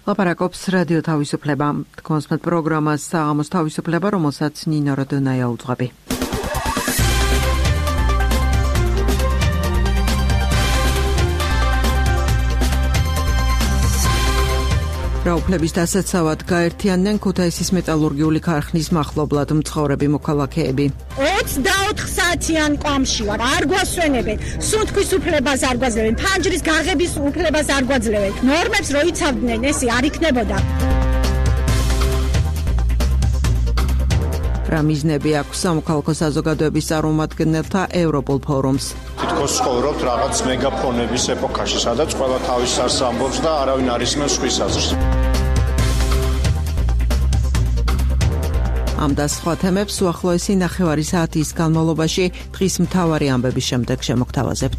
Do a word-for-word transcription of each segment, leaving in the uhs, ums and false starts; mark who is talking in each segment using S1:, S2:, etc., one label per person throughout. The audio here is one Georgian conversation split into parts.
S1: ლაპარაკობს რადიო თავისუფლება. კონსმეთ პროგრამას საღამოს თავისუფლება, რომელსაც ნინო როდონაია უძღვები. რაუფლების დასაცავად გაერთიანდნენ ქუთაისის მეტალურგიული ქარხნის მახლობლად მცხოვრები მოქალაქეები.
S2: ოცდაოთხ საათიან კვამში ვარ, არ გვასვენებენ, სუნთქვის უფლებას არ გვაძლევენ, ფანჯრის გაღების უფლებას არ გვაძლევენ. ნორმებს რო იცავდნენ, ესე არ იქნებოდა.
S1: რა მიზნები აქვს სამოქალაქო საზოგადოების წარმომადგენელთა ევროპულ ფორუმს?
S3: თითქოს ცხოვრობთ რაღაც მეგაფონების ეპოქაში, სადაც ყველა თავის არს ამბობს და არავინ არ ისმენს სხვის აზრს.
S1: ამ და სხვა თემებს უახლოესი ნახევარი საათის განმავლობაში დღის მთავარი ამბების შემდეგ შემოგთავაზებთ.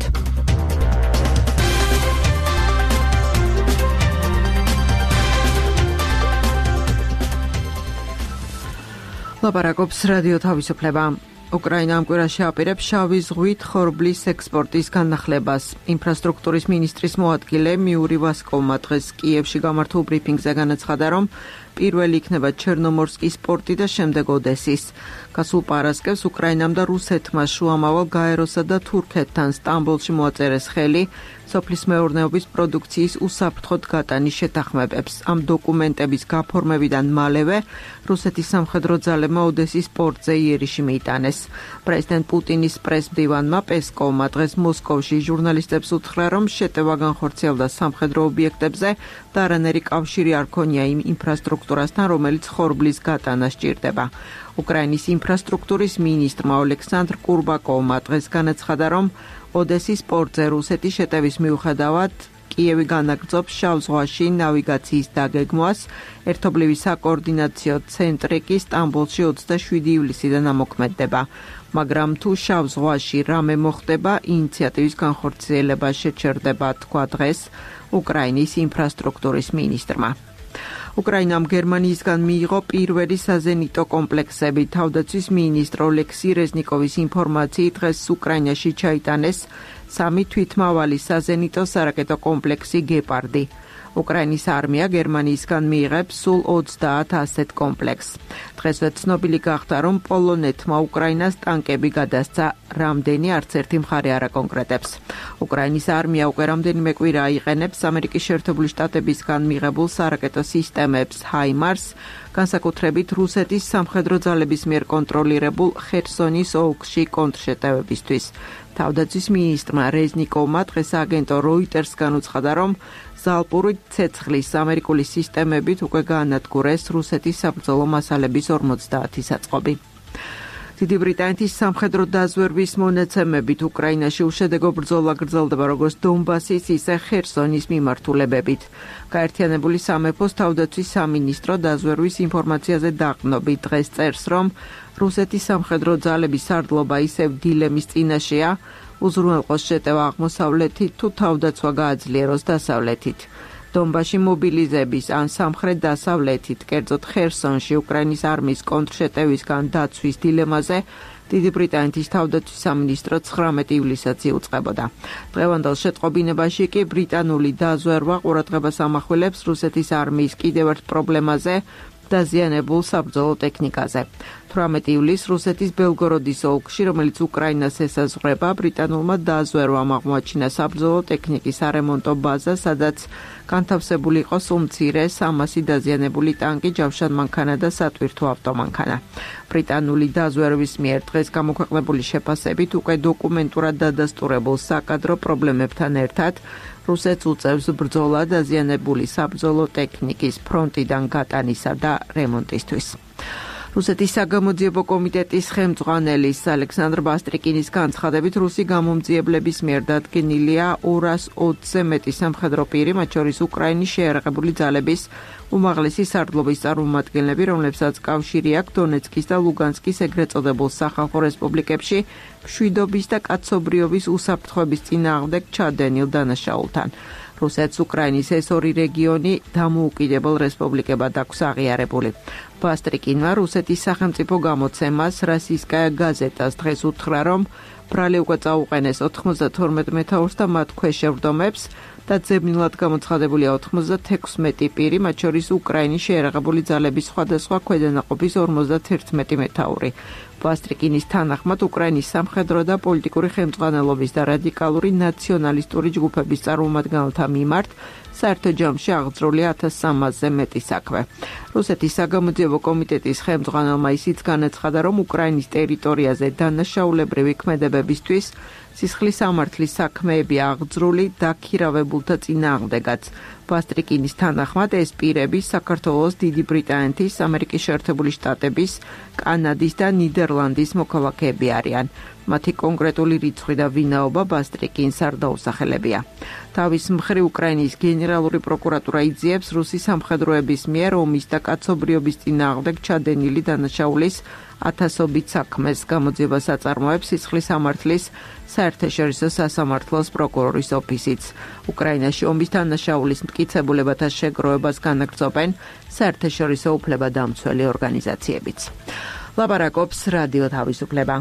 S1: ლაპარაკობს რადიო თავისუფლება. უკრაინა ამ კვირაში აპირებს შავი ზღვით ხორბლის ექსპორტის განახლებას. ინფრასტრუქტურის მინისტრის მოადგილე მიური ვასკოვმა დღეს კიევში გამართულ ბრიფინგზე განაცხადა, რომ პირველი იქნება ჩერნომორსკის პორტი და შემდეგ ოდესის. გასულ პარასკევს უკრაინამ და რუსეთმა შუამავალ გაეროსა და თურქეთთან სტამბოლში მოაწერეს ხელი სოფლის მეურნეობის პროდუქციის უსაფრთხოდ გატანის შეთანხმებებს. ამ დოკუმენტების გაფორმებიდან მალევე რუსეთის სამხედრო ძალებმა ოდესის პორტზე იერიში მიიტანეს. პრეზიდენტ პუტინის პრესმდივანმა პესკოვმა დღეს მოსკოვში ჟურნალისტებს უთხრა, რომ შეტევა განხორციელდა სამხედრო ობიექტებზე და არანაირი კავშირი არ ქონია იმ ინფრასტრუქტურასთან, რომელიც ხორბლის გატანას სჭირდება. უკრაინის ინფრასტრუქტურის მინისტრმა ოლექსანდრ კურბაკოვმა დღეს განაცხადა, რომ ოდესის პორტზე რუსეთის შეტევის მიუხედავად კიევი განაგრძობს შავ ზღვაში ნავიგაციის დაგეგმვას. ერთობლივი საკოორდინაციო ცენტრი კი სტამბოლში ოცდაშვიდი ივლისიდან ამოქმედდება. მაგრამ თუ შავ ზღვაში რამე მოხდება, ინიციატივის განხორციელება შეჩერდება, თქვა დღეს უკრაინის ინფრასტრუქტურის მინისტრმა. უკრაინამ გერმანიისგან მიიღო პირველი საზენიტო კომპლექსები. თავდაცვის მინისტრ ოლექსი რეზნიკოვის ინფორმაციით დღეს უკრაინაში ჩაიტანეს სამი თვითმავალი საზენიტო სარაკეტო კომპლექსი გეპარდი. უკრაინის არმია გერმანიისგან მიიღებს სულ ოცდაათ ასეთ კომპლექსს. დღესვე ცნობილი გახდა, რომ პოლონეთმა უკრაინას ტანკები გადასცა, რამდენი არც ერთი მხარე არ აკონკრეტებს. უკრაინის არმია უკვე რამდენიმე კვირა აიყენებს ამერიკის შეერთებული შტატებისგან მიღებულ სარაკეტო სისტემებს ჰაიმარს, განსაკუთრებით რუსეთის სამხედრო ძალების მიერ კონტროლირებულ ხერსონის ოლქში კონტრშეტევებისთვის. თავდაცვის მინისტრმა რეზნიკოვმა დღეს აგენტო როიტერსგან უცხადა, რომ ზალპური ცეცხლის ამერიკული სისტემებით უკვე გაანადგურეს რუსეთის საბრძოლო მასალების ორმოცდაათი საწყობი. დიდი ბრიტანეთის სამხედრო დაზვერვის მონაცემებით უკრაინაში უშედეგო ბრძოლა გრძელდება როგორც დონბასის, ისე ხერსონის მიმართულებებით. გაერთიანებული სამეფოს თავდაცვის სამინისტრო დაზვერვის ინფორმაციაზე დაყრდნობით დღეს წერს, რომ რუსეთის სამხედრო ძალების სარდლობა ისევ დილემის წინაშეა, უზრუნველყოს შეტევა აღმოსავლეთით თუ თავდაცვა გააძლიეროს დასავლეთით. დონბასში მობილიზების ან სამხრეთ დასავლეთით, კერძოდ ხერსონში უკრაინის არმიის კონტრშეტევისგან დაცვის დილემაზე დიდი ბრიტანეთის თავდაცვის სამინისტრო ცხრამეტი ივლისად იუწყებოდა. დღევანდელ შეტყობინებაში კი ბრიტანული დაზვერვა ყურადღებას ამახვილებს რუსეთის არმიის კიდევ ერთ პრობლემაზე, დაზიანებულ საბრძოლო ტექნიკაზე. თვრამეტი ივლისს რუსეთის ბელგოროდის ოლქში, რომელიც უკრაინას ესაზღვრება, ბრიტანულმა დაზვერვამ აღმოაჩინა საბრძოლო ტექნიკის არემონტო ბაზა, სადაც განთავსებული იყო სულ-მცირე სამასი დაზიანებული ტანკი, ჯავშან მანქანა და სატვირთო ავტომანქანა. ბრიტანული დაზვერვის მიერ დღეს გამოქვეყნებული შეფასებით უკვე დოკუმენტურად დადასტურებულ საკადრო პრობლემებთან ერთად რუსეთს უწევს ბრძოლა დაზიანებული საბრძოლო ტექნიკის ფრონტიდან გატანისა და რემონტისთვის. რუსეთის საგამოძიებო კომიტეტის ხელმძღვანელის ალექსანდრ ბასტრიკინის განცხადებით, რუსი გამომძიებლების მიერ დადგენილია ორას ოცზე მეტი სამხედრო პირი, მათ შორის უკრაინის შეიარაღებული ძალების უმაღლესი სარდლობის წარმომადგენლები, რომლებსაც კავშირი აქვს დონეცკის და ლუგანსკის ეგრეთ წოდებულ სახალხო რესპუბლიკებში მშვიდობის და კაცობრიობის უსაფრთხოების წინააღმდეგ ჩადენილ დანაშაულთან. რუსეთს უკრაინის ეს ორი რეგიონი დამოუკიდებელ რესპუბლიკებად აქვს აღიარებული. ბასტრიკინმა რუსეთის სახელმწიფო გამოცემას რასისტკაია გაზეტას დღეს უთხრა, რომ ბრალი უკვე წაუყენეს ოთხმოცდათორმეტ მეთაურს და მათ ქვეშევრდომებს, და ძებნილად გამოცხადებულია ოთხმოცდათექვსმეტი პირი, მათ შორის უკრაინის შეიარაღებული ძალების სხვადასხვა ქვედანაყოფის ორმოცდაათერთმეტი მეთაური. ბასტრიკინის თანახმად უკრაინის სამხედრო და პოლიტიკური ხელმძღვანელობის და რადიკალური ნაციონალისტური ჯგუფების წარმომადგენელთა მიმართ საერთო ჯამში აღძრულია ათას სამასზე მეტი საქმე. რუსეთის საგამოძიებო კომიტეტის ხელმძღვანელმა ისიც განაცხადა, რომ უკრაინის ტერიტორიაზე დანაშაულებრივი ქმედებებისთვის სისხლის სამართლის საქმეები აღძრული დაქირავებულთა წინააღმდეგაც. ბასტრიკინის თანახმად ეს პირები საქართველოს, დიდი ბრიტანეთის, ამერიკის შეერთებული შტატების, კანადის და ნიდერლანდის მოქალაქეები არიან. მათი კონკრეტული რიცხვი და ვინაობა ბასტრიკინს არ დაუსახელებია. თავის მხრივ უკრაინის გენერალური პროკურატურა იძიებს რუსი სამხედროების მიერ ომის და კაცობრიობის წინააღმდეგ ჩადენილი დანაშაულის ათასობით საქმეს. გამოძიებას აწარმოებს სისხლის სამართლის საერთაშორისო სასამართლოს პროკურორის ოფისიც. უკრაინაში ომის დანაშაულის მტკიცებულებათა შეგროვებას განაგრძობენ საერთაშორისო უფლებადამცველი ორგანიზაციებიც. ლაპარაკობს რადიო თავისუფლება.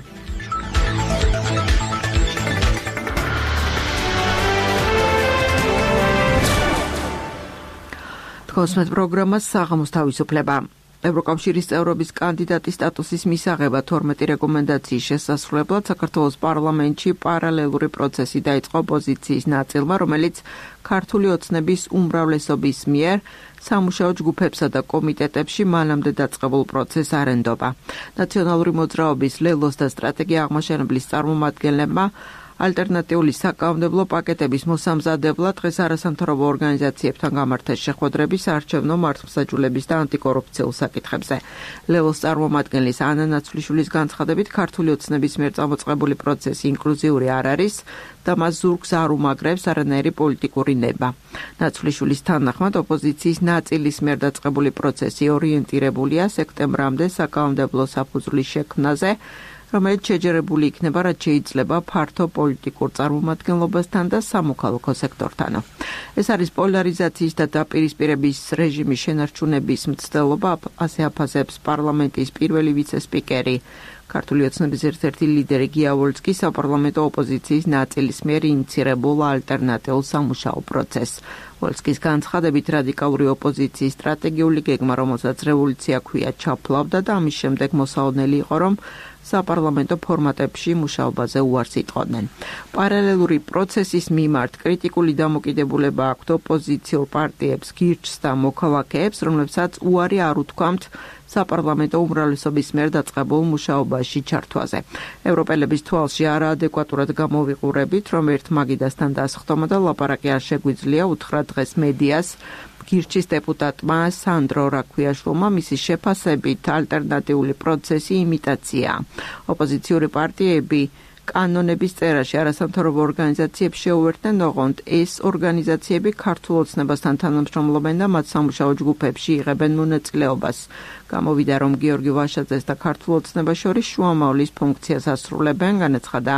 S1: კოსმეთ პროგრამა საღამოს თავისუფლება. ევროკავშირის წევრობის კანდიდატის სტატუსის მისაღება თორმეტი რეკომენდაციის შესასრულებლად საქართველოს პარლამენტში პარალელური პროცესი დაიწყო ოპოზიციის ნაწილმა, რომელიც ქართული ოცნების უმრავლესობის მიერ სამუშაო ჯგუფებსა და კომიტეტებში მანამდე დაწყებულ პროცესს არ ენდობა. ნაციონალური მოძრაობის ლელოს და სტრატეგია აღმაშენებლის წარმომადგენლებმა ალტერნატიული საკანონმდებლო პაკეტების მოსამზადებლად დღეს არასამთავრობო ორგანიზაციებთან გამართეს შეხვედრები საარჩევნო მართლმსაჯულების და ანტიკორუფციულ საკითხებზე. ლელოს წარმომადგენლის ანა ნაცვლიშვილის განცხადებით, ქართული ოცნების მიერ წამოწყებული პროცესი ინკლუზიური არ არის და მას ზურგს არ უმაგრებს არანაირი პოლიტიკური ნება. ნაცვლიშვილის თანახმად, ოპოზიციის ნაწილის მიერ დაწყებული პროცესი ორიენტირებულია სექტემბრამდე საკანონმდებლო საფუძვლის შექმნაზე, რომელიც შეჯერებული იქნება, რაც შეიძლება ფართო პოლიტიკურ წარმომადგენლობასთან და სამოქალაქო სექტორთან. ეს არის პოლარიზაციის და დაპირისპირების რეჟიმის შენარჩუნების მცდელობა, ასე აფასებს პარლამენტის პირველი ვიცე-სპიკერი, ქართული ოცნების ერთ-ერთი ლიდერი გია ვოლსკი საპარლამენტო ოპოზიციის ნაწილის მიერ ინიცირებულ ალტერნატიულ სამუშაო პროცესს. ვოლსკის განცხადებით, რადიკალური ოპოზიციის სტრატეგიული გეგმა, რომელსაც რევოლუცია ქვია, ჩაფლავდა და ამის შემდეგ მოსაოდნელი იყო, რომ საპარლამენტო ფორმატებში მუშაობაზე უარს იტყოდნენ. პარალელური პროცესის მიმართ კრიტიკული დამოკიდებულება აქვთ ოპოზიციურ პარტიებს, გირჩს და მოქალაქეებს, რომლებსაც უარი არ უთქვამთ საპარლამენტო უმრავლესობის მიერ დაწყებულ მუშაობაში ჩართვაზე. ევროპელების თვალში არაადეკვატურად გამოვიყურებით, რომ ერთ მაგიდასთან დასხდომა და ლაპარაკი არ შეგვიძლია, უთხრა დღეს მედიას გირჩის დეპუტატმა სანდრო რაქვიაშვილმა, მისი შეფასებით ალტერნატიული პროცესი იმიტაციაა. ოპოზიციური პარტიები კანონების წერაში არასამთავრობო ორგანიზაციებს შეუერთდნენ, ოღონდ ეს ორგანიზაციები ქართულ ოცნებასთან თანამშრომლობენ და მათ სამუშაო ჯგუფებში იღებენ მონაწილეობას. გამოვიდა, რომ გიორგი ვაშაძეს და ქართულ ოცნებას შორის შუამავლის ფუნქციას ასრულებენ, განაცხადა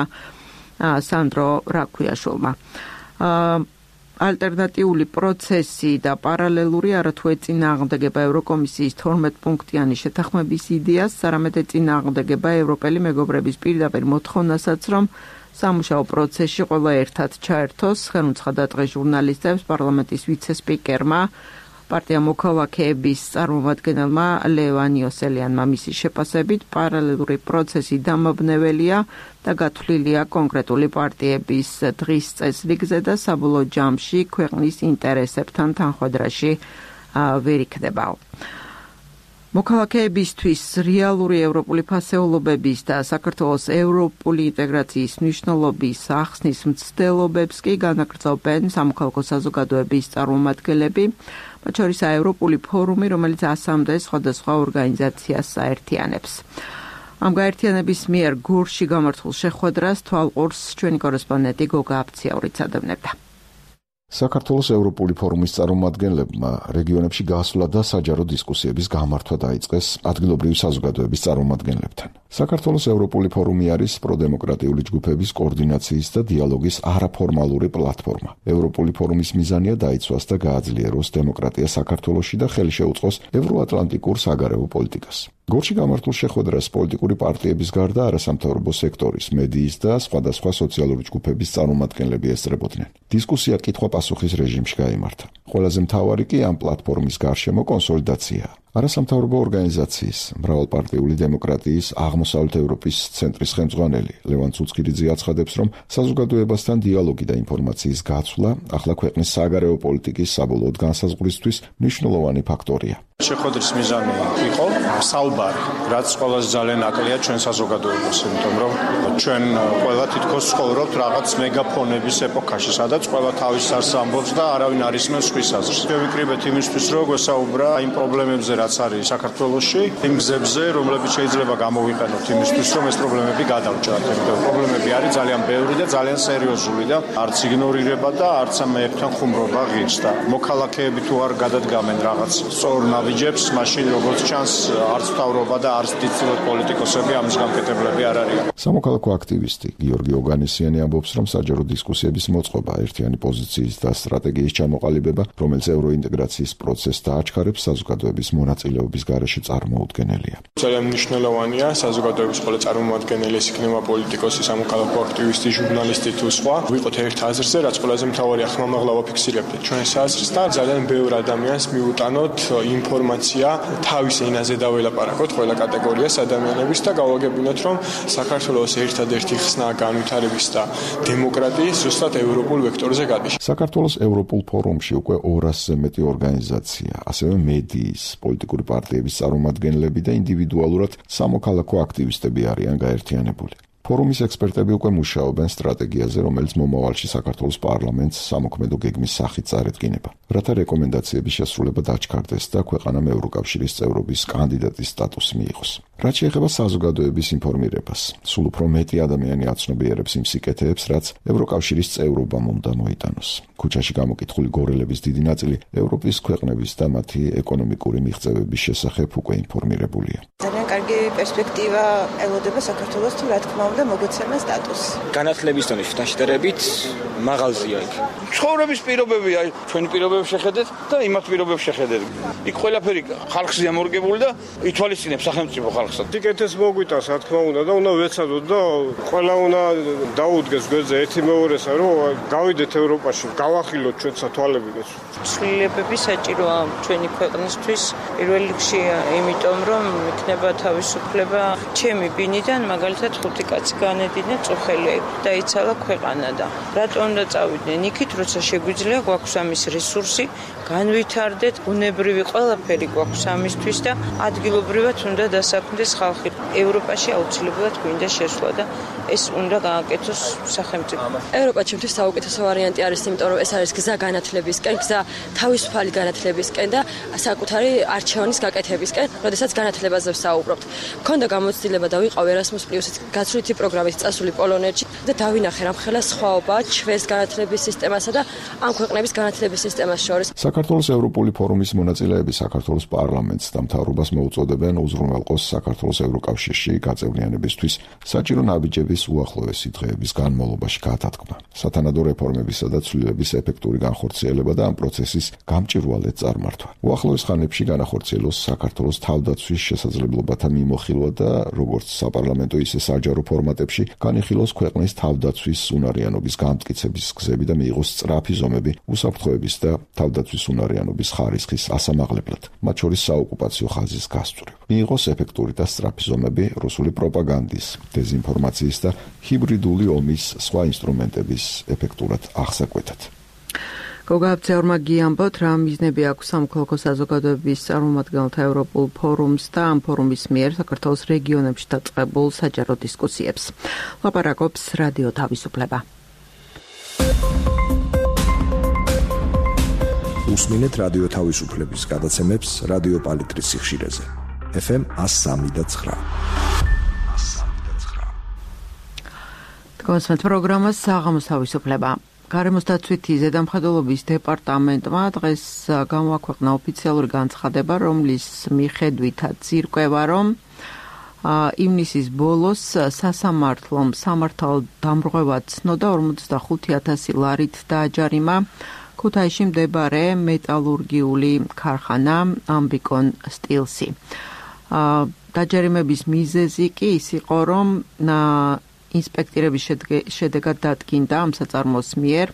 S1: სანდრო რაქვიაშვილმა. ალტერნატიული პროცესი და პარალელური არათუ ეწინააღმდეგება ევროკომისიის თორმეტ-პუნქტიანი შეთანხმების იდეას, არამედ ეწინააღმდეგება ევროპელი მეგობრების პირდაპირ მოთხოვნასაც, რომ სამუშაო პროცესში ყველა ერთად ჩაერთოს, ხელმუცხადა დღეს ჟურნალისტებს პარლამენტის ვიცე-სპიკერმა, პარტია მოქალაქეების წარმომადგენელმა ლევან იოსელიანმა. მისი შეფასებით, პარალელური პროცესი დამაბნეველია და გათვლილია კონკრეტული პარტიების დღის წესრიგზე და საბოლოო ჯამში ქვეყნის ინტერესებთან თანხვედრაში ვერ იქნება. მოქალაქეებისთვის რეალური ევროპული ფასეულობების და საქართველოს ევროპული ინტეგრაციის მნიშვნელობის ახსნის მცდელობებს კი განაგრძობენ სამოქალაქო საზოგადოების წარმომადგენლები, მათ შორისაა ევროპული ფორუმი, რომელიც ასამდე სხვადასხვა ორგანიზაციას საერთიანებს. ამ გაერთიანების მიერ გურში გამართულ შეხვედრას თვალყურს ჩვენი კორესპონდენტი გოგა აფციაურიც ადევნებდა.
S4: საქართველოს ევროპული ფორუმის წარმომადგენლებმა რეგიონებში გასვლა და საჯარო დისკუსიების გამართვა დაიწყეს ადგილობრივი საზოგადოების წარმომადგენლებთან. საქართველოს ევროპული ფორუმი არის პროდემოკრატიული ჯგუფების კოორდინაციის და დიალოგის არაფორმალური პლატფორმა. ევროპული ფორუმის მიზანია დაიცვას და გააძლიეროს დემოკრატია საქართველოში და ხელი შეუწყოს ევროატლანტიკურ საგარეო პოლიტიკას. გორში გამართულ შეხვედრას პოლიტიკური პარტიების გარდა არასამთავრობო სექტორის, მედიის და სხვადასხვა სოციალური ჯგუფების წარმომადგენლები ესწრებოდნენ. დისკუსია კითხვა-პასუხის რეჟიმში გაიმართა. ყველაზე მთავარი კი ამ პლატფორმის გარშემო კონსოლიდაციაა. არასამთავრობო ორგანიზაციის, მრავალპარტიული დემოკრატიის აღმოსავლეთ ევროპის ცენტრის ხელმძღვანელი ლევან ცუცქირიძე აცხადებს, რომ საზოგადოებასთან დიალოგი და ინფორმაციის გაცვლა ახლა ქვეყნის საგარეო პოლიტიკის საბოლოოდ განსაზღვრისთვის მნიშვნელოვანი ფაქტორია.
S3: შეხვედრის მიზანი იყო საუბარი, რაც ყველაზე ძალიან აკლია ჩვენ საზოგადოებას, იმიტომ რომ ჩვენ ყველა თითქოს ცხოვრობთ რაღაც მეგაფონების ეპოქაში, სადაც ყველა თავის სარს ამბობს და არავინ არ ისმენს სხვის აზრს. შევიკრიბეთ იმისთვის, რომ გვესაუბრა იმ პრობლემებზე, რაც არის საქართველოში, იმ გზებზე, რომლებიც შეიძლება გამოვიყენოთ იმისთვის, რომ ეს პრობლემები გადავჭრათ. იმიტომ პრობლემები არის ძალიან ბევრი და ძალიან სერიოზული და არც იგნორირება და არც ამ მეებთან ხუმრობა ღირს და მოქალაქეები თუ არ გადადგამენ რაღაც სწორ ნაბიჯებს, მაშინ როგორც ჩანს არც მთავრობა და არც დიდწილად პოლიტიკოსები ამის გამკეთებლები არ არიან.
S4: სამოქალაქო აქტივისტი გიორგი ოგანესიანი ამბობს, რომ საჯარო დისკუსიების მოწყობა, ერთიანი პოზიციის და სტრატეგიის ჩამოყალიბება, რომელიც ევროინტეგრაციის პროცესს დააჩქარებს, საზოგადოების მონაწილეობის გარეშე წარმოუდგენელია.
S5: ძალიან მნიშვნელოვანია საზოგადოების ყველა წარმომადგენელი, ეს იქნება პოლიტიკოსი, სამოქალაქო აქტივისტი, ჟურნალისტი თუ სხვა, ვიყოთ ერთ აზრზე, რაც ყველაზე მთავარია, ხმამაღლა ვაფიქსირებთ ჩვენს აზრს და ძალიან ბევრ ადამიანს მიუტანოთ ინფორმაცია თავის ენაზე დაველაპარაკოთ ყველა კატეგორიას ადამიანების და გავაგებინოთ, რომ საქართველოს ერთადერთი ხსნა განვითარების და დემოკრატიის ზუსტად ევროპულ ვექტორზე გადის.
S4: საქართველოს ევროპულ ფორუმში უკვე ორასზე მეტი ორგანიზაცია, ასევე მედიის, პოლიტიკური პარტიების წარმომადგენლები და ინდივიდუალურად სამოქალაქო აქტივისტები არიან გაერთიანებული. ფორუმის ექსპერტები უკვე მუშაობენ სტრატეგიაზე, რომელიც მომავალში საქართველოს პარლამენტს სამოქმედო გეგმის სახით წარედგინება, რათა რეკომენდაციების შესრულება დაჩქარდეს და ქვეყანამ ევროკავშირის წევრობის კანდიდატის სტატუსი მიიღოს. რაც შეეხება საზოგადოების ინფორმირებას, სულ უფრო მეტი ადამიანი აცნობიერებს იმ სიკეთეებს, რაც ევროკავშირის წევრობამ უნდა მოიტანოს. ქუჩაში გამოკითხული გორელების დიდი ნაწილი ევროპის ქვეყნების და მათი ეკონომიკური მიღწევების შესახებ უკვე ინფორმირებულია.
S6: ძალიან კარგი პერსპექტივა ელოდება საქართველოს თუ რა თქმა უნდა მოგეცემა სტატუსი.
S7: განათლების დონის შედარებით მაღალზია იქ. ცხოვრების პირობები, აი ჩვენი პირობებს შეხედეთ და იმათ პირობებს შეხედეთ. იქ ყველაფერი ხალხზეა მორგებული და ითვალისწინებს სახელმწიფო ხალხსაც.
S5: ტიკეტებს მოგვიტანს, რა თქმა უნდა და უნდა ვეცადოთ და ყველა უნდა დაუდგეს გვერდზე ერთი მეორესა, რომ გავიდეთ ევროპაში, გავახილოთ ჩვენსა თვალებიც.
S8: ცვლილებები საჭიროა ჩვენი ქვეყნისთვის, პირველ რიგში იმიტომ რომ იქნება თავისუფლება ჩემი ბინიდან, მაგალითად ხუთი კაცი განედინა წუხელი და იცალა ქვეყანა და რატომ უნდა წავიდნენ იქით, როცა შეგვიძლია გვაქვს ამის რესურსი, განვითარდეთ, უნებრივი ყველაფერი გვაქვს ამისთვის და ადგილობრივად უნდა დასაქმდეს ხალხი. ევროპაში აუცილებლად გვინდა შესვლა და ეს უნდა გააკეთოს სახელმწიფო.
S9: ევროპა ჩემთვის საუკეთესო ვარიანტი არის, იმიტომ რომ ეს არის გზა განათლებისკენ, გზა თავისუფალი განათლებისკენ და საკუთარი არჩევანის გაკეთებისკენ, როდესაც განათლებაზე ვსაუბრობთ. მქონდა გამოცდილება და ვიყავ Erasmus Plus-ის გაცვლითი პროგრამით წასული პოლონეთში და დავინახე რამხელა სხვაობაა ჩვენს განათლების სისტემასა და ამ ქვეყნების განათლების სისტემას შორის.
S4: საქართველოს ევროპული ფორუმის მონაწილეები საქართველოს პარლამენტს და მთავრობას მოუწოდებენ უზრუნველყოს საქართველოს ევროკავშირში გაწევრიანებისთვის საჭირო ნაბიჯების უახლოესი დღეების განმავლობაში გადადგმა. სათანადო რეფორმებისა და ცვლილების ეფექტური განხორციელება და ამ პროცესის გამჭირვალედ წარმართვა. უახლოეს ხანებში განახორციელოს საქართველოს თავდაცვის შესაძლებლობათა მიმოხილვა და როგორც საპარლამენტო ისე საჯარო ფორმატებში განიხილოს ქვეყნის თავდაცვის უნარიანობის გამტკიცების გზები და მიიღოს სწრაფი ზომები უსაფრთხოების და თავდაცვის უნარიანობის ხარისხის ასამაღლებლად, მათ შორის საოკუპაციო ხაზის გასწვრივ. მიიღოს ეფექტური და სწრაფი ზომები რუსული პროპაგანდის, დეზინფორმაციის და ჰიბრიდული ომის სხვა ინსტრუმენტების ეფექტურად აღსაკვეთად.
S1: გოგაბცეორმა გიამბოთ, რა მიზნები აქვს სამოქალაქო საზოგადოების წარმომადგენელთა ევროპულ ფორუმს და ამ ფორუმის მიერ საქართველოს რეგიონებში დაწყებულ საჯარო დისკუსიებს. ლაპარაკობს რადიო თავისუფლება.
S10: უსმინეთ რადიო თავისუფლების გადაცემებს რადიო პალიტრის სიხშირეზე. ეფ ემ one oh three point nine.
S1: თქვენს პროგრამას საღამოს თავისუფლება. გარემოს დაცვითი ზედამხედველობის დეპარტამენტმა დღეს გამოაქვეყნა ოფიციალური განცხადება, რომლის მიხედვითაც ირკვევა, რომ ივნისის ბოლოს სასამართლომ სამართალ დამრღვევად ცნოდა ორმოცდახუთი ათასი ლარით დააჯარიმა ქუთაისში მდებარე მეტალურგიული ქარხანა ამბიკონ სტილსი. დაჯარიმების მიზეზი კი ის იყო, რომ ინსპექტირების შედეგად დადგინდა ამ საწარმოს მიერ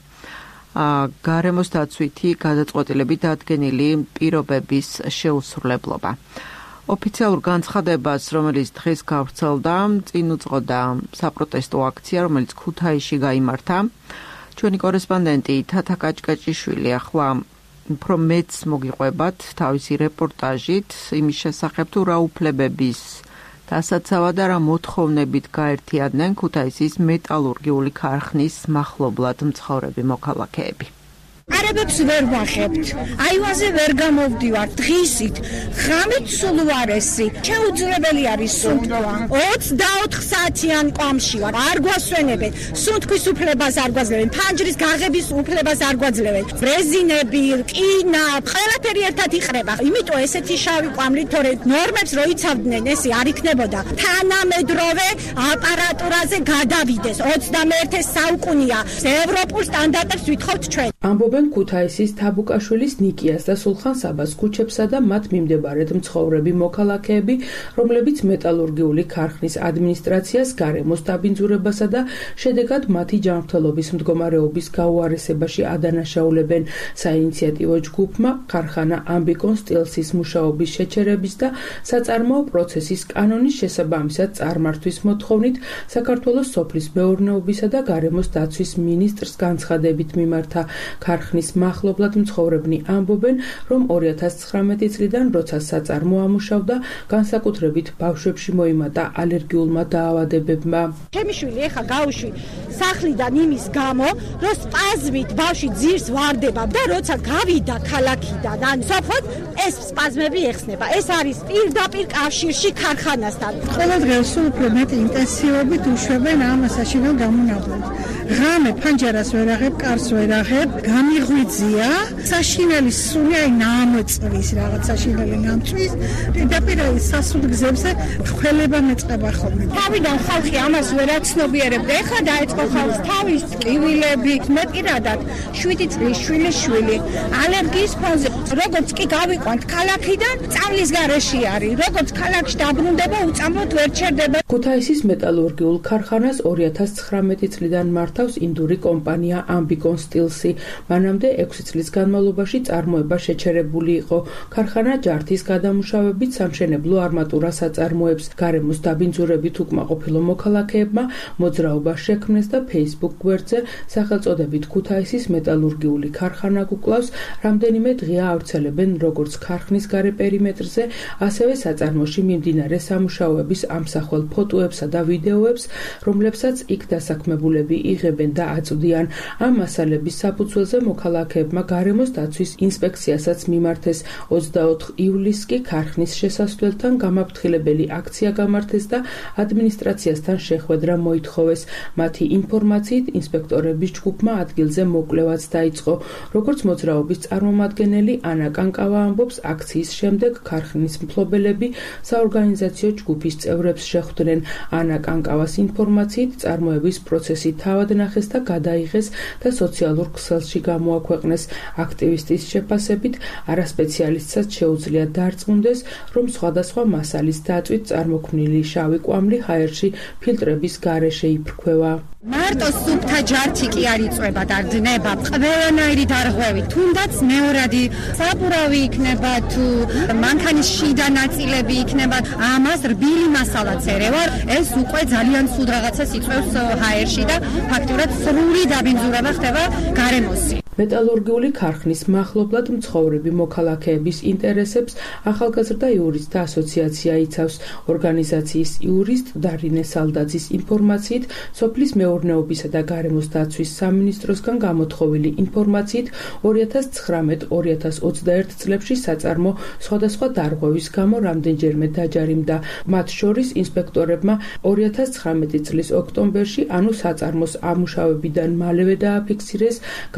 S1: გარემოს დაცვითი გადაწყვეტილებით დადგენილი პირობების შეუსრულებლობა. ოფიციალურ განცხადებას, რომელიც დღეს გავრცელდა, წინ უძღოდა საპროტესტო აქცია, რომელიც ქუთაისში გაიმართა. ჩვენი კორესპონდენტი თათა კაჭკაჭიშვილი ახლა უფრო მეც მოგიყვებათ თავისი რეპორტაჟით იმის შესახებ, თუ რა უფლებების დასაცავა და რა მოთხოვნებით გაერთიანდნენ ქუთაისის მეტალურგიული ქარხნის მახლობლად მცხოვრები მოქალაქეები.
S2: არაბებს ვერ ვახებთ. აივაზე ვერ გამოვდივართ დღისით. ღამით სულ უარესი. შეუძლებელი არის სუნთქვა. ოცდაოთხ საათიან კვამში ვარ. არ გვასვენებენ. სუნთქვის უფლებას არ გვაძლევენ. ფანჯრის გაღების უფლებას არ გვაძლევენ. რეზინები, რკინა, ყველაფერი ერთად იყრება. იმიტომ ესეთი შავი კვამლით, თორე ნორმებს რო იცავდნენ, ესე არ იქნებოდა. თანამედროვე აპარატურაზე გადავიდეს. ოცდამეერთე საუკუნეა. ევროპულ სტანდარტებს ვითხოვთ ჩვენ.
S11: ამბობენ ქუთაისის თაბუკაშვილის, ნიკიას და სულხან საბას ქუჩებსა და მათ მიმდებარედ მცხოვრები მოქალაქეები, რომლებიც მეტალურგიული ქარხნის ადმინისტრაციას გარემოს დაბინძურებასა და შედეგად მათი ჯანმრთელობის მდგომარეობის გაუარესებაში ადანაშაულებენ. საინიციატივო ჯგუფმა ქარხანა ამბიკონ სტილსის მუშაობის შეჩერების და საწარმოო პროცესის კანონის შესაბამისად წარმართვის მოთხოვნით საქართველოს სოფლის მეურნეობისა და გარემოს დაცვის მინისტრს განცხადებით მიმართა. ქარხნის მახლობლად მცხოვრებნი ამბობენ, რომ ორი ათას ცხრამეტი წლიდან, როცა საწარმო ამუშავდა, განსაკუთრებით ბავშვებში მოიმატა ალერგიულმა დაავადებებმა.
S2: ჩემი შვილი ეხა გაუშვი სახლიდან იმის გამო, რომ სპაზმით ბავშვი ძირს ვარდება და როცა გავიდა ქალაქიდან, ან სოფლად ეს სპაზმები ეხსნება. ეს არის პირდაპირ კავშირში ქარხანასთან.
S12: ყველა დღეს უფრო მეტი ინტენსივობით უშვებენ ამ საშინელ გამონაბოლს. ღამე ფანჯარას ვერ აღებ, კარს ვერ აღებ, გამიღვიძია. საშინელი სული აი ნამწვის, რაღაც საშინელი ნამწვის, პირდაპირ სასულ გზებზე ხველება მეწყება ხოლმე.
S2: თავიდან ხალხი ამას ვერ აცნობიერებდა. ეხლა დაიწყო ხალხს თავის ტკივილები, მე პირადად შვიდი წლის შვილის შვილი ალერგიის ფონზე. როგორც კი გავიყვანთ ქალაქიდან, წამლის გარეშე არის. როგორც ქალაქში დაბრუნდება, უწამოდ ვერ ჩერდება.
S11: ქუთაისის მეტალურგიულ ქარხანას ორი ათას ცხრამეტი წლიდან მართავს ინდური კომპანია ამბიკონ სტილსი. მანამდე ექვსი წლის განმავლობაში წარმოება შეჩერებული იყო. ქარხანა ჯართის გადამუშავებით სამშენებლო არმატურას აწარმოებს. გარემოს დაბინძურებით უკმაყოფილო მოქალაქეებმა მოძრაობა შექმნეს და Facebook გვერდზე სახელწოდებით ქუთაისის მეტალურგიული ქარხანა გუკლავს, რამდენიმე დღეა ავრცელებენ როგორც ქარხნის გარე პერიმეტრზე, ასევე საწარმოში მიმდინარე სამუშაოების ამსახველ ფოტოებსა და ვიდეოებს, რომლებსაც იქ დასაქმებულები იღებენ და აწვდიან. ამ მასალების საფუძველზე მოქალაქეებმა გარემოს დაცვის ინსპექციასაც მიმართეს. ოცდაოთხ ივლისს კი ქარხნის შესასვლელთან გამაფრთხილებელი აქცია გამართეს და ადმინისტრაციასთან შეხვედრა მოითხოვეს. მათი ინფორმაციით ინსპექტორების ჯგუფმა ადგილზე მოკვლევაც დაიწყო. როგორც მოძრაობის წარმომადგენელი ანა კანკავა ამბობს, აქციის შემდეგ ქარხნის მფლობელები საორგანიზაციო ჯგუფის წევრებს შეხვდნენ. ანა კანკავას ინფორმაციით წარმოების პროცესი თავად ნახეს და გადაიღეს და სოციალურ ქსელში გამოაქვეყნეს. აქტივისტის შეფასებით, არასპეციალისტსაც შეუძლია დარწმუნდეს, რომ სხვადასხვა მასალის დაწვით წარმოქმნილი შავი კვამლი ჰაერში ფილტრების გარეშე იფრქვევა.
S2: მარტო სუფთა ჯართი კი არ იწვება და ძნება ყველანაირი დარღვევი, თუნდაც მეორადი საბურავი იქნება თუ მანქანის შიდა ნაწილები იქნება, ამას რბილი მასალაც ერევა. ეს უკვე ძალიან სულ რაღაცას იწვევს ჰაერში და ფაქტურად სრული დაბინძურება ხდება გარემოსი.
S11: მეტალურგიული ქარხნის მახლობლად მცხოვრები მოქალაქეების ინტერესებს ახალგაზრდა იურისტთა ასოციაცია იცავს. ორგანიზაციის იურისტ დარინე სალდაძის ინფორმაციით, სოფლის მეურნეობისა და გარემოს დაცვის სამინისტროსგან გამოთხოვილი ინფორმაციით, ორი ათას ცხრამეტ ორი ათას ოცდაერთ წლებში საწარმო სხვადასხვა დარღვევის გამო რამდენჯერმე დაჯარიმდა. მათ შორის ინსპექტორებმა ორი ათას ცხრამეტი წლის ოქტომბერში, ანუ საწარმოს ამუშავებიდან მალევე დააფიქსირეს გარემოს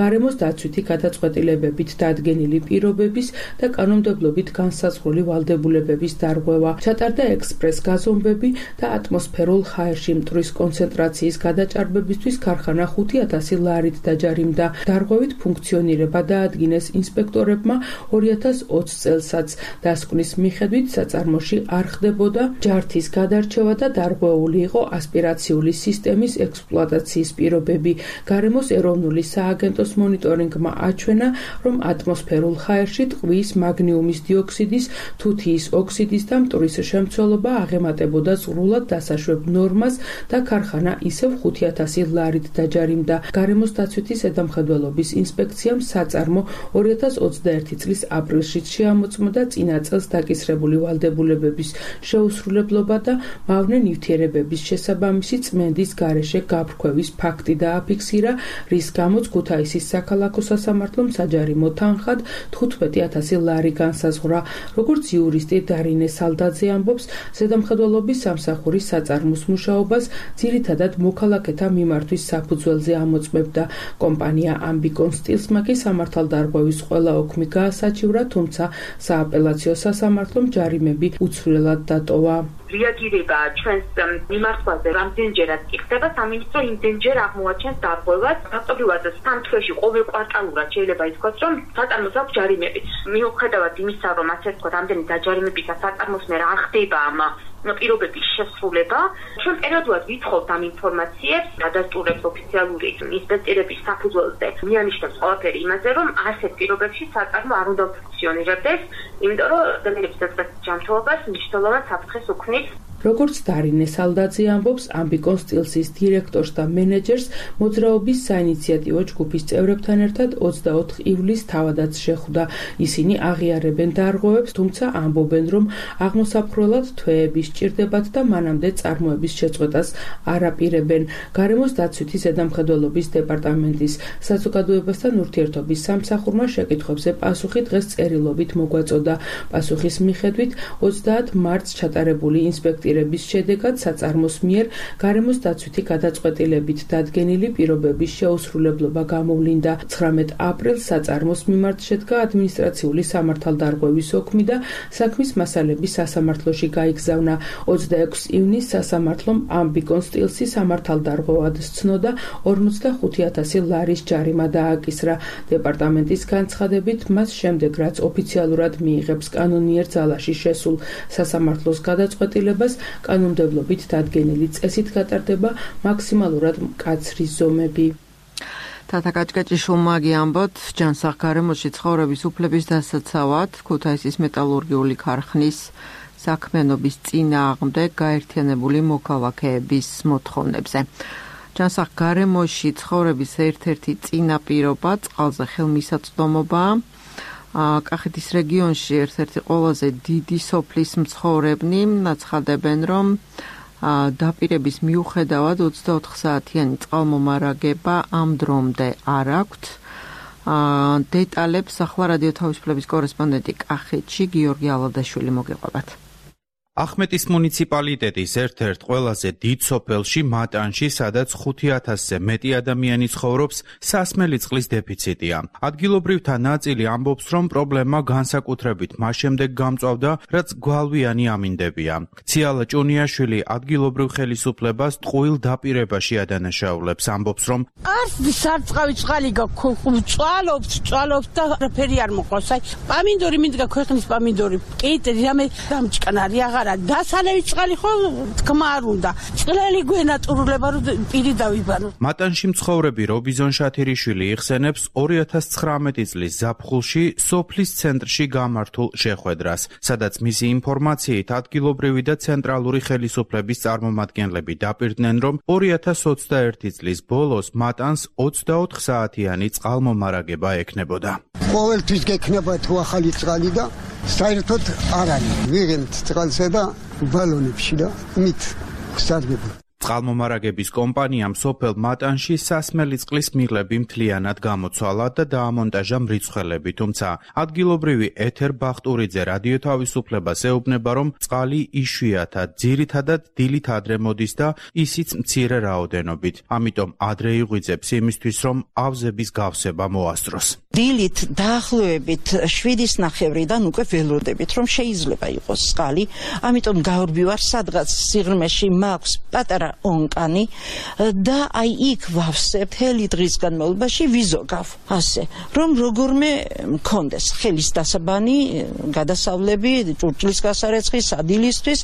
S11: დაცვითი გადაწყვეტილებებით დადგენილი პირობების და კანონმდებლობით განსაზღვრული ვალდებულებების დარღვევა. ჩატარდა ექსპრეს გაზომბები და ატმოსფერულ ჰაერში მტვრის კონცენტრაციის გადაჭარბებისთვის ქარხანა ხუთი ათასი ლარით დაჯარიმდა. დარღვევით ფუნქციონირება დაადგინეს ინსპექტორებმა ორი ათას ოცი წელსაც. დასკვნის მიხედვით საწარმოში არ ხდებოდა ჯართის გადარჩევა და დარღვეული იყო ასპირაციული სისტემის ექსპლუატაციის პირობები. გარემოს ეროვნული სააგენტოს მონიტორინგმა აჩვენა, რომ ატმოსფერულ ჰაერში ტყვის, მაგნიუმის დიოქსიდის, თუთიის ოქსიდის და მტვრის შემცველობა აღემატებოდა ზღვრულად დასაშვებ ნორმას და ქარხანა ისევ ხუთი ათასი ლარით დაჯარიმდა. გარემოს დაცვითი ზედამხედველობის ინსპექციამ საწარმო ორი ათას ოცდაერთი წლის აპრილშიც შეამოწმოდა წინა წელს დაკისრებული ვალდებულებების შეუსრულებლობა და მავნე ნივთიერებების შესაბამისი წმენდის გარეშე გაფრქვევის ფაქტი დააფიქსირა, რის გამოც ქუთაისის საქალაქო სასამართლომ საჯარიმო თანხად თხუთმეტი ათასი ლარი განსაზღვრა. როგორც იურისტი დარინე სალდაძე ამბობს, ზედამხედველობის სამსახურის საწარმოს მუშაობას ძირითადად მოქალაქეთა მიმართვის საფუძველზე ამოწმებდა. კომპანია ამბიკონ სტილსმა კი სამართალდარღვევის ყველა ოქმი გაასაჩივრა, თუმცა სააპელაციო სასამართლომ ჯარიმები უცვლელად დატოვა.
S13: რეაგირება ჩვენს მიმართვაზე რამდენჯერაც კი ხდება, სამინისტრო იმდენჯერ აღმოაჩენს დარღვევას. ფაქტობრივად სამ თვეში ყოველ კვარტალურად შეიძლება ითქვას, რომ საწარმოს აქვს ჯარიმები. მიუხედავად იმისა, რომ ასე ვთქვათ, რამდენი დაჯარიმებისა საწარმოს მიერ არ ხდება ამ პირობების შესრულება, ჩვენ პერიოდულად ვითხოვთ ამ ინფორმაციებს, ადასტურებს ოფიციალური ინსპექტორების საფუძველზე. მიანიშნებს ყველაფერი იმაზე, რომ ასეთ პირობებში საწარმო არ უნდა ფუნქციონირებდეს, იმიტომ რომ ადამიანების დასწრების ჯანმრთელობას მნიშვნელოვნად საფრთხეს უქმნის.
S11: როგორც დარინე სალდაძე ამბობს, ამბიკონ სტილსის დირექტორს და მენეჯერს მოძრაობის საინიციატივო ჯგუფის წევრებთან ერთად ოცდაოთხ ივლისს თავადაც შეხვდა. ისინი აღიარებენ დარღვევებს, თუმცა ამბობენ, რომ აღმოსაფხრელად თვეები სჭირდებათ და მანამდე წარმოების შეწყვეტას არ აპირებენ. გარემოს დაცვითი ზედამხედველობის დეპარტამენტის საზოგადოებასთან ურთიერთობის სამსახურმა შეკითხვებზე პასუხი დღეს წერილობით მოგვაწოდა. პასუხის მიხედვით ოცდაათ მარტს ჩატარებული ინსპექტირების შედეგად საწარმოს მიერ გარემოს დაცვითი გადაწყვეტილებით დადგენილი პირობების შეუსრულებლობა გამოვლინდა. ცხრამეტ აპრილს საწარმოს მიმართ შედგა ადმინისტრაციული სამართალდარღვევის ოქმი და საქმის მასალები სასამართლოში გაიგზავნა. ოცდაექვსი ივნისს სასამართლომ ამბიკონ სტილსი სამართალდარღვევად სცნოდა ორმოცდახუთი ათასი ლარის ჯარიმა დააკისრა. დეპარტამენტის განცხადებით, მას შემდეგ რაც ოფიციალურად მიიღებს კანონიერ ძალაში შესულ სასამართლოს გადაწყვეტილებას, კანონმდებლობით დადგენილი წესით გატარდება მაქსიმალურად მკაცრი ზომები.
S1: თათა კაჭკაჭიშვილმა ამბობთ, ჯანსაღ გარემოში ცხოვრების უფლების დასაცავად ქუთაისის მეტალურგიული ქარხნის საქმიანობის წინააღმდეგ გაერთიანებული მოქალაქეების მოთხოვნებზე. ჯანსაღ გარემოში ცხოვრების ერთ-ერთი წინაპირობა წყალზე ხელმისაწვდომობაა. კახეთის რეგიონში ერთ-ერთი ყველაზე დიდი სოფლის მცხოვრებნი აცხადებენ, რომ დაპირების მიუხედავად ოცდაოთხ საათიანი წყალმომარაგება ამ დრომდე არ აქვთ. დეტალებს ახლა რადიო თავისუფლების კორესპონდენტი კახეთში გიორგი ალადაშვილი მოგეყვებათ.
S14: ახმეტის მუნიციპალიტეტის ერთ-ერთ ყველაზე დიდ სოფელში მატანში, სადაც ხუთი ათასზე მეტი ადამიანი ცხოვრობს, სასმელი წყლის დეფიციტია. ადგილობრივთა ნაწილი ამბობს, რომ პრობლემა განსაკუთრებით მას შემდეგ გამწვავდა, რაც გვალვიანი ამინდებია. ციალა ჭუნიაშვილი ადგილობრივ ხელისუფლებას ტყუილ დაპირებაში ადანაშაულებს, ამბობს, რომ
S15: არც სარწყავი წყალი გაქვს, წვალობს, წვალობს და რაფერი არ მოყავს. აი, პამინდორი მინდა ქვეყნის პამინდორი. კეიტერი რამე დამჭკნარი აღარ დასალევი წყალი ხო თქმა არ უნდა. წყლელი გვენატურულება რომ პირი დავიბანო.
S14: მატანში მცხოვრები რობიზონ შათირიშვილი იხსენებს ორი ათას ცხრამეტი წლის ზაფხულში სოფლის ცენტრში გამართულ შეხვედრას, სადაც მისი ინფორმაციით ადგილობრივი და ცენტრალური ხელისუფლების წარმომადგენლები დაპირდნენ, რომ ორი ათას ოცდაერთი წლის ბოლოს მატანს ოცდაოთხ საათიანი წყალმომარაგება ექნებოდა.
S16: ყოველთვის გექნება თუ ახალი წყალი და საერთოდ არ არის. ვიღებთ წყალსა და ბალონებში და მით ვსარგებლობთ.
S14: წყალმომარაგების კომპანიამ სოფელ მატანში სასმელი წყლის მიღლები მთლიანად გამოცვალა და დაამონტაჟა მრიცხველები, თუმცა ადგილობრივი ეთერ ბახტურიძე რადიო თავისუფლებას ეუბნება, რომ წყალი იშვიათად, ძირითადად დილით ადრე მოდის და ისიც მცირე რაოდენობით. ამიტომ ადრე იღვიძებს იმისთვის, რომ ავზების გავსება მოასწროს.
S17: დილით დაახლოებით შვიდის ნახევრიდან უკვე ველოდებით, რომ შეიძლება იყოს წყალი, ამიტომ გავრბივარ სადღაც სიღრმეში მაქვს პატარა ონკანი და აი იქ ვავსებ მთელი დღის განმავლობაში ვიზოგავ, ასე რომ როგორმე მქონდეს ხელის დასაბანი, გადასავლები, ჭურჭლის გასარეცხი, სადილისთვის,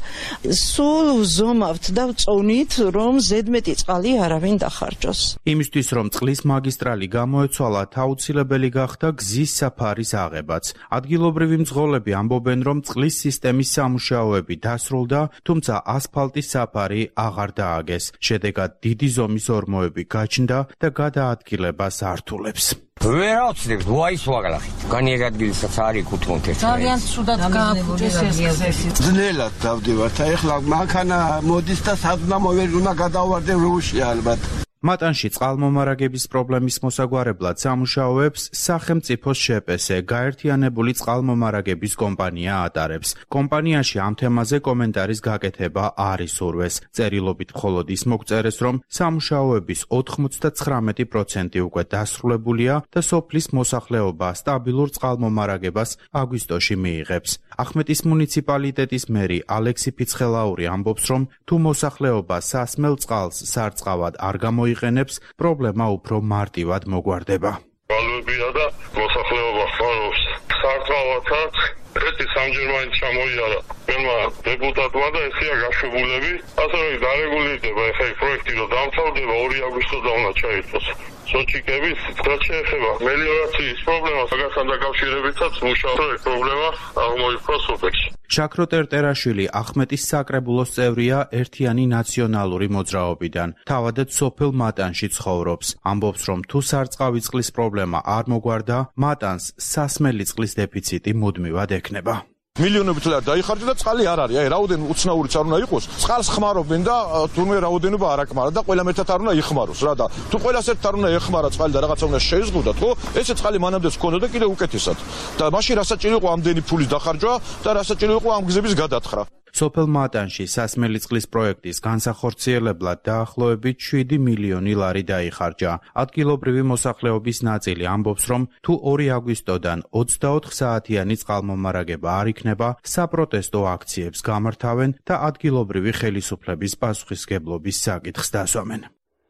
S17: სულ ვზომავთ და ვწონით, რომ ზედმეტი წყალი არავინ დახარჯოს.
S14: იმისთვის, რომ წყლის მაგისტრალი გამოეცვალათ, აუცილებელი გახდა გზის საფარის აღებაც. ადგილობრივი მძღოლები ამბობენ, რომ წყლის სისტემის სამუშაოები დასრულდა, თუმცა ასფალტის საფარი აღარ დააგეს. შედეგად დიდი ზომის ორმოები გაჩნდა და გადაადგილებას ართულებს.
S18: ვერაუცდებ ვაის ვაგლახით. განიერ ადგილსაც არ იკუთვნოთ ერთ.
S15: ძალიან ცუდად გააფუჭეს ეს გზები.
S19: ძნელად დავდივართ. ეხლა მანქანა მოდის და სადღაც მოვერი უნდა გადავარდე რუსია ალბათ.
S14: მატანში წყალმომარაგების პრობლემის მოსაგვარებლად სამუშაოებს სახელმწიფოს შეპესე გაერთიანებული წყალმომარაგების კომპანია ატარებს. კომპანიაში ამ თემაზე კომენტარის გაკეთება არ ისურვეს. წერილობით მხოლოდ ის მოგწერეს, რომ სამუშაოების ოთხმოცდათხრამეტი პროცენტი უკვე დასრულებულია და სოფლის მოსახლეობა სტაბილურ წყალმომარაგებას აგვისტოში მიიღებს. ახმეტის მუნიციპალიტეტის მერი ალექსი ფიცხელაური ამბობს, რომ თუ მოსახლეობა სასმელ წყალს სარწყავად არ გამოიყენებს, იყენებს, პრობლემა უფრო მარტივად მოგვარდება.
S20: გალვებია და მოსახლეობა ხარობს სარწყავათაც ერთი სამჯერმაინც ჩამოიარა მერმა დეპუტატმა და ესია გაშვებულები, ასევე გარეგულირდება ეხლა პროექტი რომ დამთავრდება ორი აგვისტოსა უნდა ჩაიწოს. სოჭიკების რაც შეეხება მელიორაციის პრობლემას, მაგასთან დაკავშირებითაც მუშაობთ პრობლემა აღმოიფხვა სოფელში.
S14: შაქრო ტერტერაშვილი ახმეტის საკრებულოს წევრია ერთიანი ნაციონალური მოძრაობიდან. თავადაც სოფელ მატანში ცხოვრობს. ამბობს, რომ თუ სარწყავი წყლის პრობლემა არ მოგვარდა, მატანს სასმელი წყლის დეფიციტი მუდმივად ექნება.
S21: მილიონობით ლარი დაიხარჯა და წყალი არ არის. აი, რაოდენობა უცნაურიც არ უნდა იყოს. წყალს ხმარობენ და თურმე რაოდენობა არ აკმარა და ყველა მეტად არ უნდა იხმაროს რა და თუ ყველას ერთ არ უნდა ეხმარა წყალი და რაღაცა უნდა შეიზღუდათ, ხო? ესე წყალი მანამდეც ჰქონდა და კიდევ უკეთესად. და მაშინ რა საჭირო იყო ამდენი ფულის დახარჯვა და რა საჭირო იყო ამ გზების გადათხრა.
S14: სოფელ მატანში სასმელი წყლის პროექტის განსახორციელებლად დაახლოებით შვიდი მილიონი ლარი დაიხარჯა. ადგილობრივი მოსახლეობის ნაწილი ამბობს, რომ თუ ორი აგვისტოდან ოცდაოთხ საათიანი წყალმომარაგება არ იქნება, საპროტესტო აქციებს გამართავენ და ადგილობრივი ხელისუფლების პასუხისმგებლობის საკითხს დასვამენ.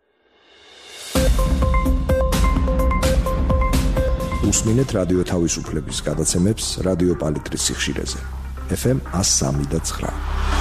S10: უსმინეთ რადიო თავისუფლების გადაცემებს რადიო პალიტრის სიხშირეზე. ეფ ემ one oh three point nine.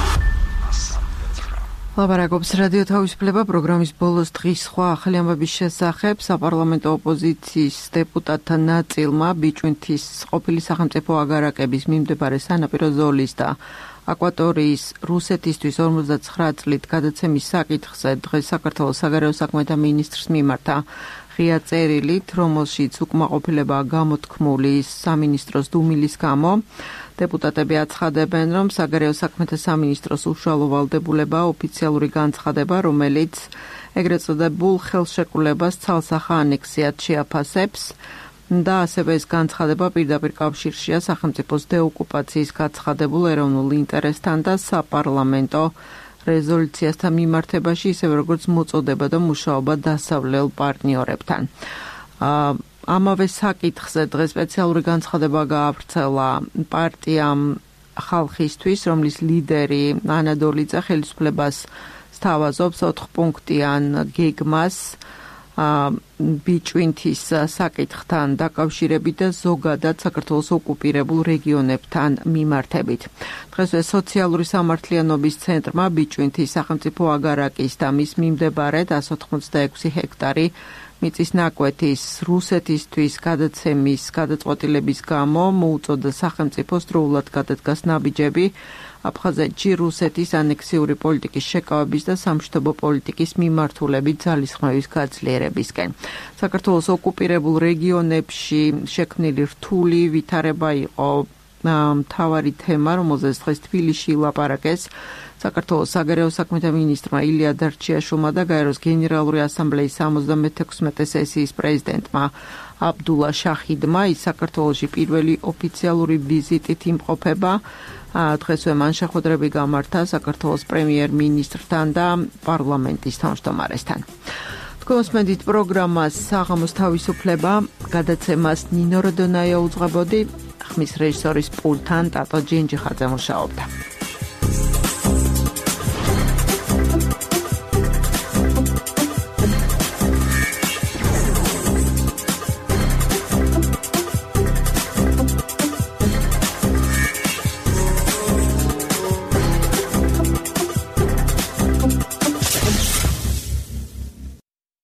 S1: ლაპარაკობს რადიო თავისუფლება პროგრამის ბოლოს დღის სხვა ახალი ამბების შესახებ. საპარლამენტო ოპოზიციის დეპუტატთა ნაწილმა ბიჭვინთის ყოფილი სახელმწიფო აგარაკების მიმდებარე სანაპირო ზოლის და აკვატორიის რუსეთისთვის ორმოცდაცხრა წლით გადაცემის საკითხზე დღეს საქართველოს საგარეო საქმეთა მინისტრს მიმართა ღია წერილით, რომელშიც უკმაყოფილებაა გამოთქმული სამინისტროს დუმილის გამო. დეპუტატები აცხადებენ, რომ საგარეო საქმეთა სამინისტროს უშუალო ვალდებულებაა ოფიციალური განცხადება, რომელიც ეგრეთ წოდებულ ხელშეკრულებას ცალსახა ანექსიად შეაფასებს და ასევე ეს განცხადება პირდაპირ კავშირშია სახელმწიფოს დეოკუპაციის გაცხადებულ ეროვნულ ინტერესთან და საპარლამენტო რეზოლუციასთან მიმართებაში, ისევე როგორც მოწოდება და მუშაობა დასავლელ პარტნიორებთან. ამავე საკითხზე დღეს სპეციალური განცხადება გაავრცელა პარტიამ ხალხისთვის, რომლის ლიდერი ანა დოლიძე ხელისუფლებას სთავაზობს ოთხპუნქტიან გეგმას ბიჭვინთის საკითხთან დაკავშირებით და ზოგადად საქართველოს ოკუპირებულ რეგიონებთან მიმართებით. დღესვე სოციალური სამართლიანობის ცენტრმა ბიჭვინთის სახელმწიფო აგარაკის და მის მიმდებარედ one eighty-six ჰექტარი მიწის ნაკვეთის რუსეთისთვის გადაცემის გადაწყვეტილების გამო მოუწოდა სახელმწიფოს დროულად გადადგას ნაბიჯები აფხაზეთში რუსეთის ანექსიური პოლიტიკის შეკავების და სამშვიდობო პოლიტიკის მიმართულებით ძალისხმევის გაძლიერებისკენ. საქართველოს ოკუპირებულ რეგიონებში შექმნილი რთული ვითარება იყო მთავარი თემა, რომელზეც დღეს თბილისში ილაპარაკეს საქართველოს საგარეო საქმეთა მინისტრმა ილია დარჩიაშვილმა და გაეროს გენერალური ასამბლეის სამოცდამეთექვსმეტე სესიის პრეზიდენტმა აბდულა შაჰიდმა ის საქართველოში პირველი ოფიციალური ვიზიტით იმყოფება. დღესვე მან შეხვედრები გამართა საქართველოს პრემიერ-მინისტრთან და პარლამენტის თავმჯდომარესთან. თქვენს პროგრამას საღამოს თავისუფლება გადაცემას ნინო როდონაია უძღვებოდი, ხმის რეჟისორის პულტთან ტატო ჯინჯიხაძე მუშაობდა.